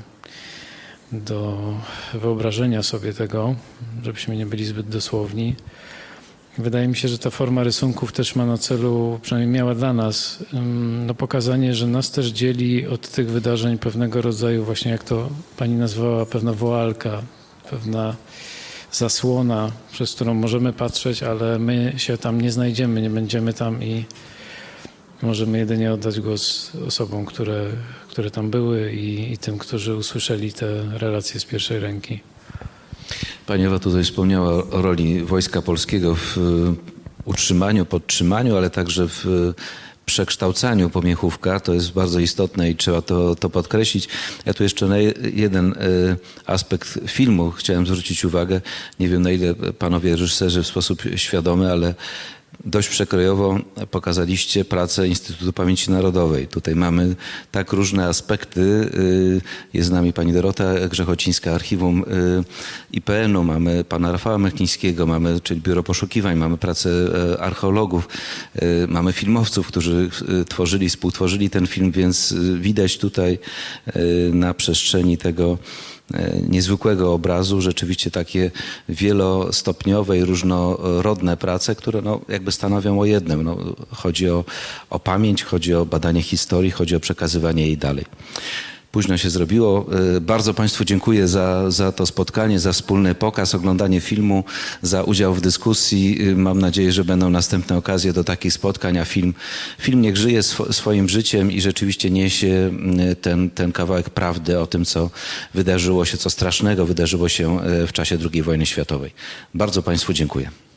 do wyobrażenia sobie tego, żebyśmy nie byli zbyt dosłowni. Wydaje mi się, że ta forma rysunków też ma na celu, przynajmniej miała dla nas, no, pokazanie, że nas też dzieli od tych wydarzeń pewnego rodzaju, właśnie jak to Pani nazwała, pewna woalka, pewna zasłona, przez którą możemy patrzeć, ale my się tam nie znajdziemy, nie będziemy tam i możemy jedynie oddać głos osobom, które, które tam były i, i tym, którzy usłyszeli te relacje z pierwszej ręki. Pani Ewa tutaj wspomniała o roli Wojska Polskiego w utrzymaniu, podtrzymaniu, ale także w przekształcaniu Pomiechówka. To jest bardzo istotne i trzeba to, to podkreślić. Ja tu jeszcze na jeden aspekt filmu chciałem zwrócić uwagę. Nie wiem, na ile panowie reżyserzy w sposób świadomy, ale dość przekrojowo pokazaliście pracę Instytutu Pamięci Narodowej. Tutaj mamy tak różne aspekty. Jest z nami pani Dorota Grzechocińska, archiwum I P N u, mamy pana Rafała Mechnińskiego, mamy, czyli Biuro Poszukiwań, mamy pracę archeologów, mamy filmowców, którzy tworzyli, współtworzyli ten film, więc widać tutaj na przestrzeni tego niezwykłego obrazu rzeczywiście takie wielostopniowe i różnorodne prace, które no, jakby stanowią o jednym. No, chodzi o, o pamięć, chodzi o badanie historii, chodzi o przekazywanie jej dalej. późno się zrobiło. Bardzo Państwu dziękuję za, za to spotkanie, za wspólny pokaz, oglądanie filmu, za udział w dyskusji. Mam nadzieję, że będą następne okazje do takich spotkań, a film, film niech żyje sw- swoim życiem i rzeczywiście niesie ten, ten kawałek prawdy o tym, co wydarzyło się, co strasznego wydarzyło się w czasie drugiej wojny światowej. Bardzo Państwu dziękuję.